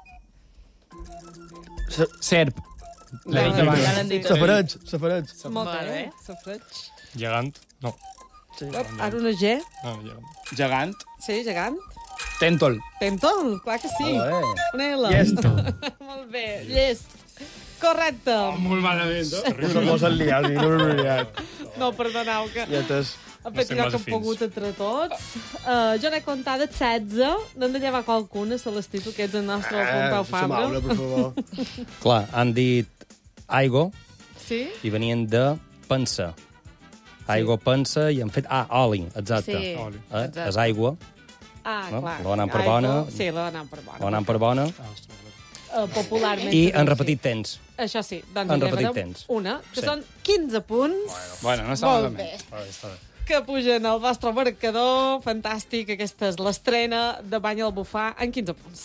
Serp. Safareig. Molt bé. Safareig. Gegant. No. Ara una G. Gegant. Sí, gegant. Tèntol. Tèntol, clar que sí. Una L. Llest. Molt bé, llest. Correcte. Molt malament, No mos han liat, no ho he liat. No, perdoneu, que... Lletes. Ha fet allò que hem pogut entre tots. Jo n'he comptat 16. N'hem de llevar qualcuna, Celestí, tu que ets el nostre Pompeu Fabra. Per favor. Clar, han dit aigua i venien de pensar. Aigua, pensa, i han fet... oli, exacte. Sí, exacte. És aigua. Clar. La van per bona. Sí, la van per bona. La van per bona. Popularment. I han repetit temps. Això sí. Doncs han repetit temps. Una, que són 15 punts. Bueno, no està malament. Que pugen al vostre marcador. Fantàstic. Aquesta és l'estrena de Banya Bufar en 15 punts.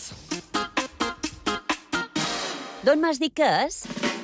D'on m'has dit que és?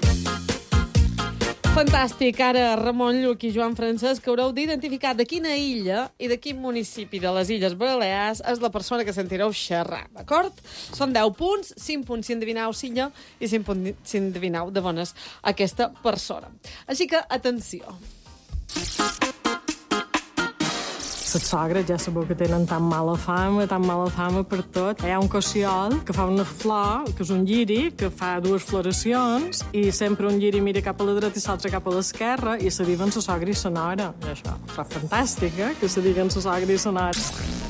Fantàstic. Ara, Ramon, Lluc i Joan Francesc, que haureu d'identificar de quina illa i de quin municipi de les Illes Balears és la persona que sentireu xerrar, d'acord? Són 10 punts, 5 punts si endevineu l'illa i 5 punts si endevineu de bones aquesta persona. Així que, atenció. Les sogres ja sabeu que tenen tan mala fama per tot. Hi ha un cossiol que fa una flor, que és un lliri, que fa 2 floracions, i sempre un lliri mira cap a la dreta i l'altre cap a l'esquerra, i se diuen la sogra i la nora. I això fa fantàstic, que se diguen la sogra i la nora.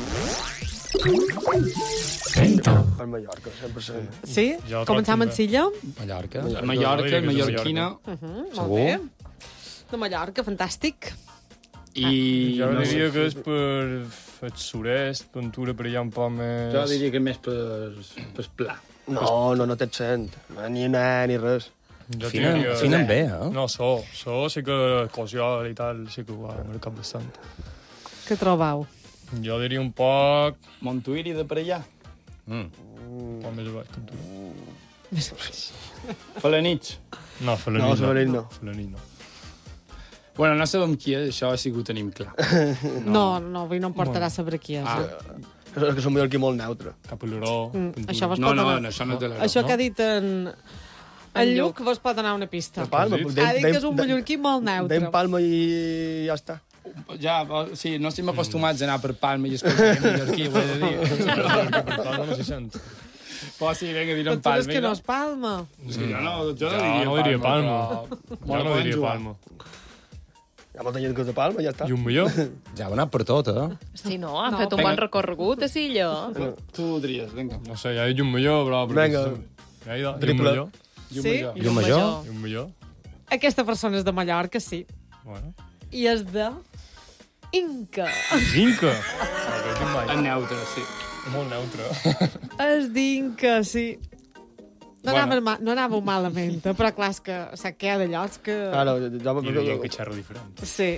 Per Mallorca, 100%. Sí? Començam amb Silla? Mallorca, mallorquina. Molt bé. De Mallorca, fantàstic. I jo diria que és per el sud-est, Ventura per allà un poc més... Jo diria que més per pla. No té accent. Ni ni res. Finen bé, eh? No, so sí que Cossiol i tal, sí que ho ha marcat bastant. Què trobau? Jo diria un poc... Montuïri de per allà. Un poc més abaix, Ventura. Felanitx. No, Felanitx no. Bueno, no sabem qui és, això sí que ho tenim clar. No, avui no em portarà a saber qui és. És que som mallorquí molt neutre. Capoleró, això vos pot anar... això no té la Això que ha dit en Lluc vos pot anar una pista. Ha dit que és un mallorquí molt neutre. Deim Palma i ja està. Ja, sí, no estem acostumats a anar per Palma i escoltar mallorquí, ho he de dir. Per Palma no s'hi sent. Però sí, vinga, direm Palma. Però és que no és Palma. És que jo no diria Palma. Jo no diria Palma. Hi ha molta gent que és de Palma, ja està. I un millor. Ja va anar per tot, eh? Sí, no? Han fet un bon recorregut, a Silla. Tu ho diries, vinga. No sé, ja he dit un millor, però... Vinga. Triple. Sí? I un major? I un millor. Aquesta persona és de Mallorca, sí. Bueno. I és de... Inca. Inca? En neutre, sí. Molt neutre. És d'Inca, sí. No anàveu malament, però clar, és que sap que hi ha de llocs que... Claro, jo que xerro diferent. Sí.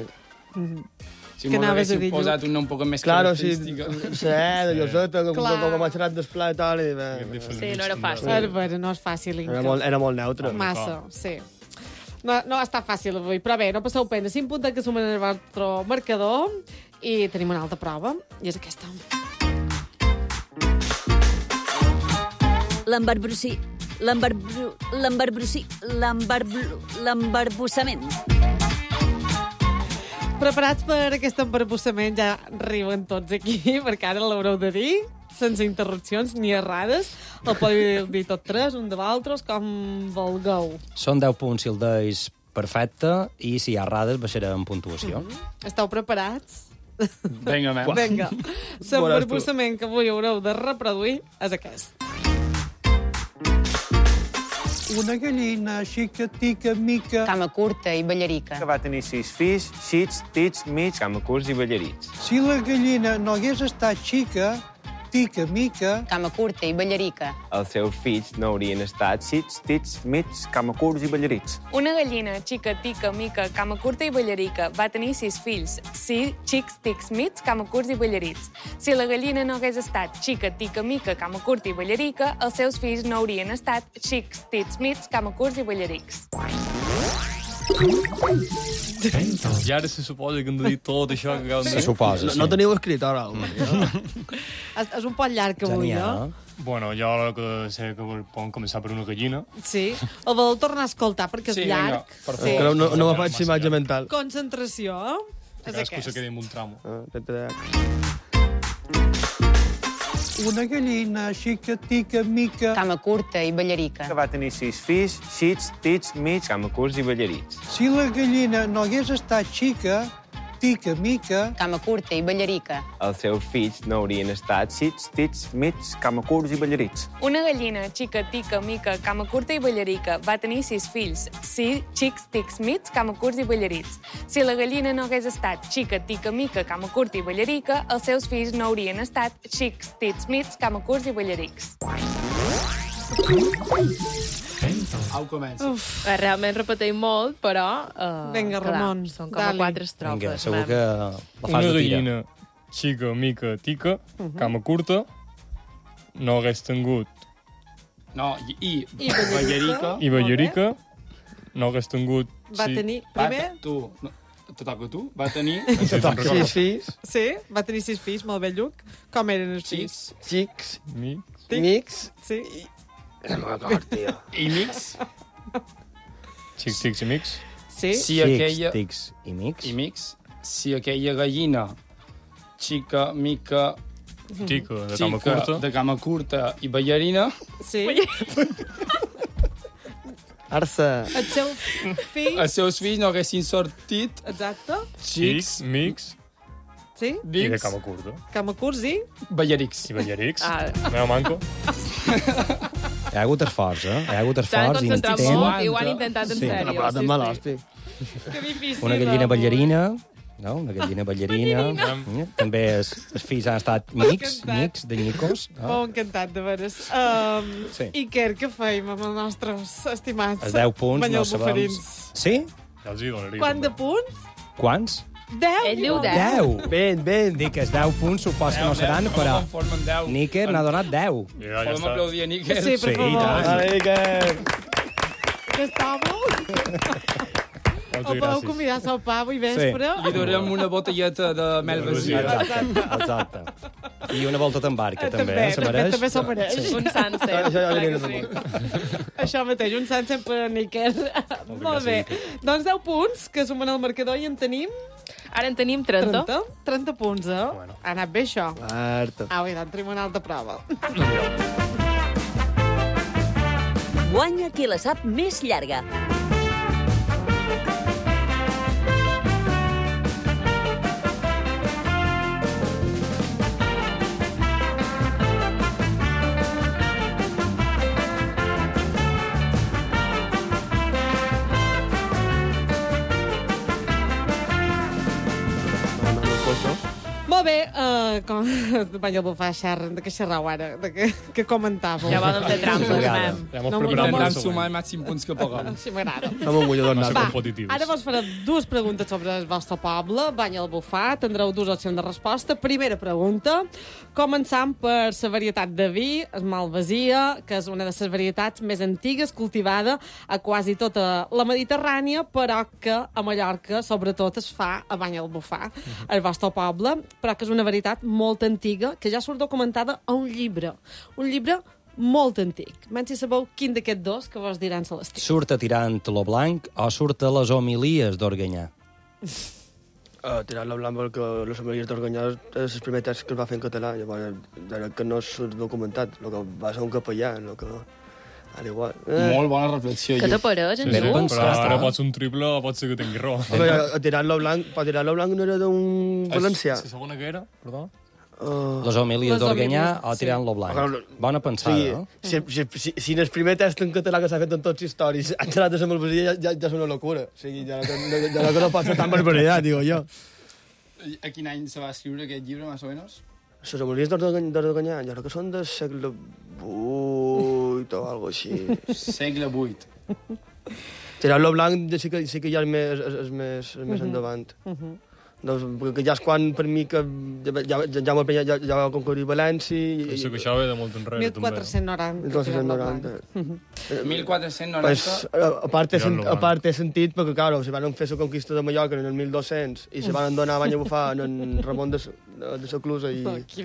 Si m'ho haguéssiu posat un nom un poc més característic. Sí, de Lloseta, com m'ha xerrat d'esplà i tal. Sí, no era fàcil. No és fàcil, Inca. Era molt neutre. Massa, sí. No està fàcil avui, però bé, no passeu pena. 5 punts que sumen el vostre marcador i tenim una altra prova, i és aquesta. L'embarbussament. Preparats per aquest embarbussament? Ja riuen tots aquí, perquè ara l'haureu de dir, sense interrupcions ni errades. El podeu dir tot 3, un de l'altre, com vulgueu. Són 10 punts si el deis perfecte, i si hi ha errades baixarà en puntuació. Esteu preparats? Vinga, men. Vinga. L'embarbussament que avui haureu de reproduir és aquest. Una gallina xica, tica, mica... Cama curta i ballarica. Que va tenir 6 fills, xits, tits, mig, cama curts i ballarits. Si la gallina no hagués estat xica, tica, mica... Cama curta i ballarica. Els seus fills no haurien estat xits, tits, mig, cama curts i ballarits. Una gallina xica, tica, mica, cama curta i ballarica va tenir 6 fills, xics, tics, mig, cama curts i ballarits. Si la gallina no hagués estat xica, tica, mica, cama curta i ballarica, els seus fills no haurien estat xics, tits, mig, cama curts i ballarics. I ara se suposa que hem de dir tot això que acabem de dir. Se suposa, sí. No teniu escrit ara? És un poc llarg avui, no? Bueno, jo que sé que podem començar per una gallina. Sí. El voleu tornar a escoltar perquè és llarg. Sí. No me faig imatge mental. Concentració. És aquest. Que se quedi en un tramo. Una gallina xica, tica, mica... Cama curta i ballarica. Que va tenir 6 fills, xits, tits, mig, cama curts i ballarits. Si la gallina no hagués estat xica, tica, mica... Cama curta i ballarica. Els seus fills no haurien estat xits, tits, mig, cama curts i ballarits. Una gallina xica, tica, mica, cama curta i ballarica va tenir 6 fills, xics, tics, mig, cama curts i ballarits. Si la gallina no hagués estat xica, tica, mica, cama curta i ballarica, els seus fills no haurien estat xics, tits, mig, cama curts i ballarics. Au comença. Realment repeteix molt, però... Vinga, Ramon, són com 4 estrofes. Vinga, segur que la fas una de tira. gallina xica, mica, tica, cama curta, no hagués tingut... No, i ballarica. I ballarica, no hagués tingut... Va tenir... Primer... Tu, te toca tu. Va tenir... 6 fills. Sí, va tenir 6 fills, molt bé, Lluc. Com eren els fills? Xics. Mix. Sí. No m'acord, tio. I mix? Xics, tics i mix. Sí. Si aquella... Tics i mix. I mix. Si aquella gallina xica, mica... Xica, de cama curta. I ballarina. Sí. Arsa. Els seus fills... Els seus fills no haguessin sortit... Exacte. Xics, mics... Sí? I de cama curta. Cama curts i... Ballarics. I ballarics. Meva manco. Hi ha hagut esforç, eh? Hi ha hagut S'han esforç concentrat intent. molt i ho han intentat en sèrio. Però també l'hosti. Que difícil. Una gallina ballarina, no? Una gallina ballarina. També els fills han estat mics de nyicos. M'ho encantat, de veres. Sí. Iker, què feim amb els nostres estimats? Els 10 punts, no sabem... Banyalbufarins? Sí? Ja els hi donaria. Quant de punts? Quants? 10. Ell diu 10. 10. Ben. Dic que els 10 punts supos que no seran, però Níker n'ha donat 10. Podem aplaudir a Níker? Sí, per favor. Vale, Níker. Que està molt... O podeu convidar a el pavo i vespre. Sí. Li donarem una botelleta de mel vacía. Exacte. I una volta d'embarca, també. També s'ho mereix. Sí. Un sant sempre. Això mateix, un sant sempre, Níker. Molt bé. Doncs 10 punts, que sumen al marcador i en tenim... Ara en tenim 30. 30 punts, eh? Bueno. Ha anat bé, això? Marta. Au, i doncs tenim una altra prova. Guanya qui la sap més llarga. Molt bé, com vaig a bufar de què xerrau ara, de què comentàveu. Ja vam fer trampes, mem. Ja mos preparem Intentarem sumar els màxims punts que puguem. Sí, m'agrada. Som un guanyador No ser Va, competitius. ara vos faré dues preguntes sobre el vostre poble, Banya el Bufar. Tindreu dues opcions de resposta. Primera pregunta, començant per la varietat de vi, el Malvasia, que és una de les varietats més antigues, cultivada a quasi tota la Mediterrània, però que a Mallorca, sobretot, es fa a Banya el Bufar, el vostre poble, però que és una varietat molt antiga, que ja surt documentada a un llibre molt antic. Menys si sabeu quin d'aquests dos que vos diran Celestí. Surt a tirant lo blanc o surt a les homilies d'Organyà? Tirant-lo blanc perquè les homilies d'Organyà és el primer text que es va fer en català, llavors que no surt documentat, el que va ser un capellà, el que... Ara igual. Molt bona reflexió. Què t'apareix, en Ben Ju? pensat. Però ara pots un triple o pot ser que tingui raó. Tirant-lo blanc no era d'un valencià. La segona que era? Perdó? Les homilies d'Organyà o tirant-lo blanc? Bona pensada, no? Si en el primer test en català que s'ha fet en tots els històrics han xerrat de la Malvasia, ja és una locura. O sigui, ja no pot ser tan barbaritat, digo jo. A quin any se va escriure aquest llibre, més o menys? Les homilies d'Organyà, jo crec que són del segle VIII o algo així. Segle VIII. Tirant-lo blanc sí que ja és més endavant. Doncs, perquè ja és quan, per mi, que Jaume Penyà ja va conquerir València... Penso que això ve de molt enrere, 1490. 1490. 1490. Pues, a part té sentit, perquè, clar, se van fer la conquista de Mallorca en el 1200 i se van donar a Banya Bufar en Ramon de Seclusa i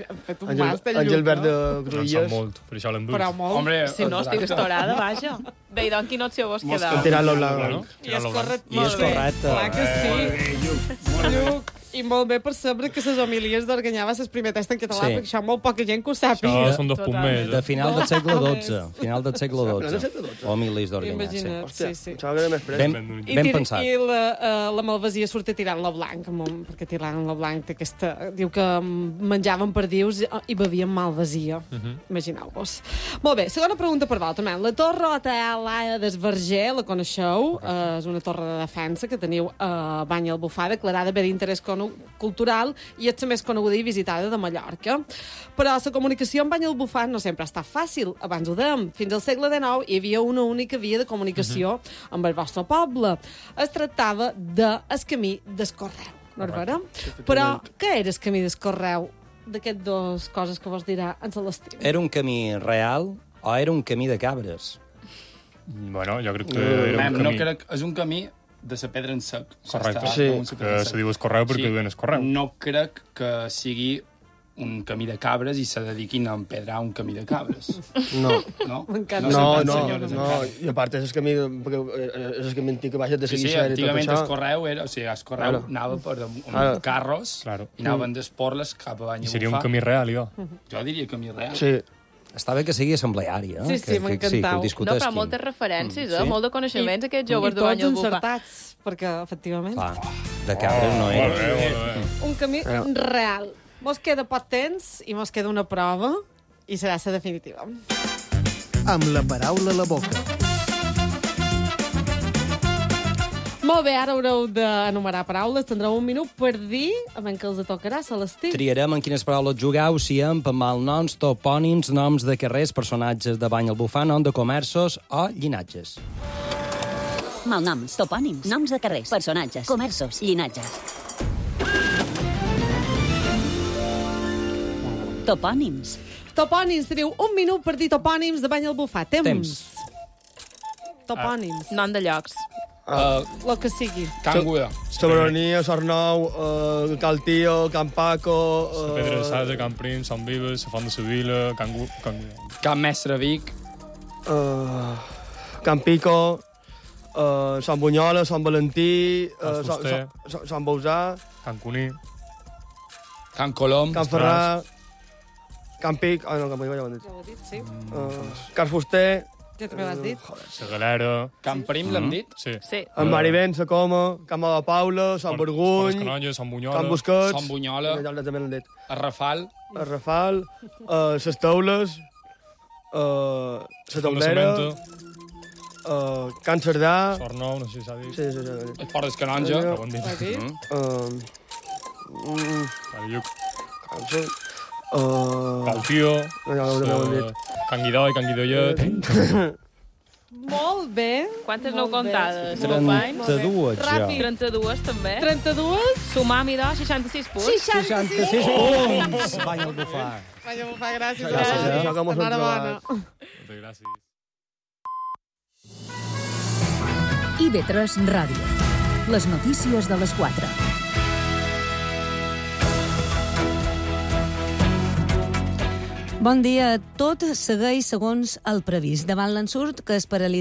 Àngel de Cruïlles. molt, per això l'han dut. Però molt. Hombre, Si no, estic estorada, vaja. Bé, doncs quina opció vos quedeu? Tirant-lo blanc. I és correcte. I és correcte. Clar que sí. Lluc. I molt bé per saber que les homilies d'Organyà va ser el primer test en català, perquè això molt poca gent que ho sàpiga. Això són 2 punts més. De final del segle XII. Final del segle XII. Homilies d'Organyà, sí. Imagina't, sí. Pensava que era més fred. Ben pensat. I la Malvasia surt a tirant-la blanc, perquè tirant-la blanc té aquesta... Diu que menjaven perdius i bevien Malvasia. Imagineu-vos. Molt bé, segona pregunta per vosaltres. La Torre Hotel d'Esverger, la coneixeu? És una torre de defensa que teniu a Banya el Bufar, declarada bé d'interès cultural i és la més coneguda i visitada de Mallorca. Però la comunicació amb Banya el Bufar no sempre ha estat fàcil. Abans ho dèiem, fins al segle XIX hi havia una única via de comunicació amb el vostre poble. Es tractava del camí d'Escorreu, no és vera? Però què era el camí d'Escorreu? D'aquestes dues coses que vos dirà en Celestí. Era un camí real o era un camí de cabres? Bueno, jo crec que era un camí... No crec... És un camí de la pedra en sec. Correcte. Sí. Que se diu Escorreu perquè duen Escorreu. No crec que sigui un camí de cabres i se dediquin a empedrar un camí de cabres. No. No? No. I a part és el camí antic que baixes de seguir. Sí, antigament el correu era... O sigui, el correu anava per carros i anaven d'Esporles cap a Banyalbufar. I seria un camí real, jo. Jo diria camí real. Sí. Està bé que sigui assembleari, eh? Sí, m'encantau. No, però moltes referències, molt de coneixements, aquests joves de Banyalbufar. I tots encertats, perquè, efectivament... De cabres no era. Un camí real. Mos queda poc temps i mos queda una prova i serà la definitiva. Amb la paraula a la boca. Molt bé, ara haureu d'enumerar paraules. Tindreu un minut per dir amb què els tocarà, Celestí. Triarem en quines paraules jugueu, si amb malnoms, topònims, noms de carrers, personatges de Banyalbufar, nom de comerços o llinatges. Malnoms, topònims, noms de carrers, personatges, comerços, llinatges. Topònims. Topònims, teniu un minut per dir topònims de Banyalbufar. Temps. Topònims. Nom de llocs. Lo que sigui. Can Guda. Sobirania, Sornou, Cal Tío, Can Paco... La Pedra de Sasa, Can Prim, Sant Vives, la Font de Sevilla, Can Mestre Vic. Can Pico, Sant Bunyola, Sant Valentí, Sant Bausà... Can Cuní. Can Colom. Can Ferrà... Can Pic... no, Can Pic ja ho han dit. Ja ho he dit, sí. Can Fuster... Ja també l'has dit. La Galera... Can Prim l'hem dit? Sí. En Marivent, la Coma, Can Mala Paula, Sant Burguny... Sant Bunyola. Can Busquets... Sant Bunyola. També l'han dit. El Rafal. El Rafal, les Taules, la Taulera... Can Cerdà... Sornou, no sé si s'ha dit. Sí. El Port d'Escanonja. L'has dit? Cal Tío, Can Guidó i Can Guidollet. Molt bé. Quantes n'heu comptades? 32, ja. 32, també. 32. Sumam i 2, 66 punts. 66 punts! Banyalbufar. Banyalbufar, gràcies. Enhorabona. Gràcies. IB3 Ràdio. Les notícies de les 4. Bon dia. Tot segueix segons el previst. Davant l'ensurt que es paralitza